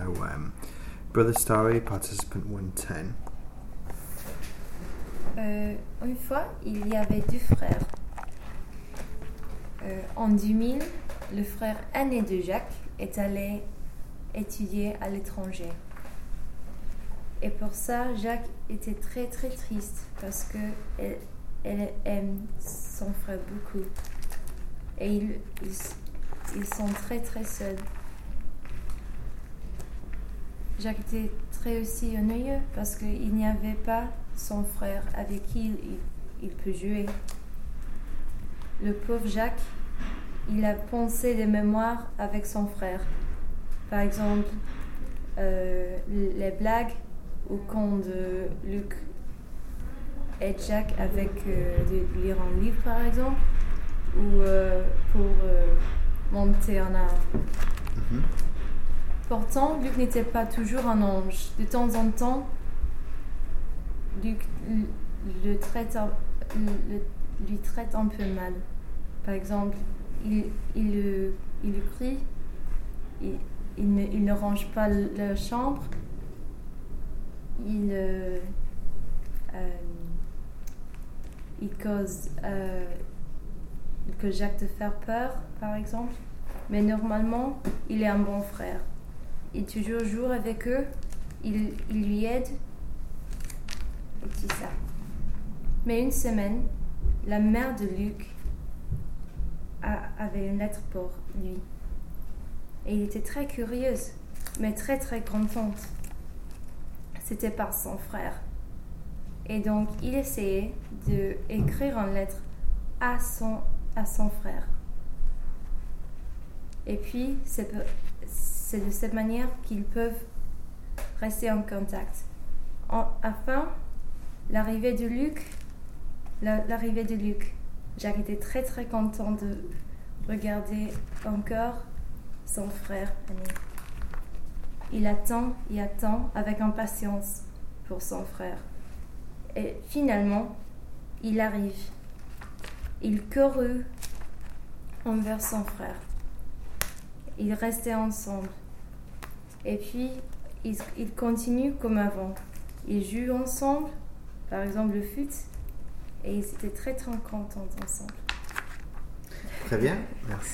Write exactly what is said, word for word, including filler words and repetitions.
um, Brother Starry, participant one ten. Euh, une fois, il y avait deux frères. Euh, en deux mille, le frère aîné de Jacques est allé étudier à l'étranger. Et pour ça, Jacques était très très triste parce que elle, elle aime son frère beaucoup. Et ils, ils, ils sont très très seuls. Jacques était très aussi ennuyeux parce qu'il n'y avait pas son frère avec qui il, il, il peut jouer. Le pauvre Jacques, il a pensé des mémoires avec son frère. Par exemple, euh, les blagues au camp de Luc et Jacques avec euh, de lire un livre par exemple, ou euh, pour euh, monter un arbre. Mm-hmm. Pourtant, Luc n'était pas toujours un ange. De temps en temps, Luc le traite, le, lui traite un peu mal. Par exemple, il, il, il, il crie, il, il, ne, il ne range pas la chambre, il, euh, euh, il cause, euh, il cause Jacques de faire peur, par exemple. Mais normalement, il est un bon frère. Il toujours joue avec eux, il, il lui aide, et tout ça. Mais une semaine, la mère de Luc a, avait une lettre pour lui. Et il était très curieuse, mais très très contente. C'était par son frère. Et donc, il essayait d'écrire une lettre à son, à son frère. Et puis, c'est, c'est de cette manière qu'ils peuvent rester en contact. En, afin, l'arrivée de Luc, la, l'arrivée de Luc, Jacques était très très content de regarder encore son frère aîné. Il attend, il attend avec impatience pour son frère. Et finalement, il arrive. Il courut envers son frère. Ils restaient ensemble. Et puis, ils, ils continuent comme avant. Ils jouent ensemble, par exemple le foot, et ils étaient très très contents ensemble. Très bien, merci.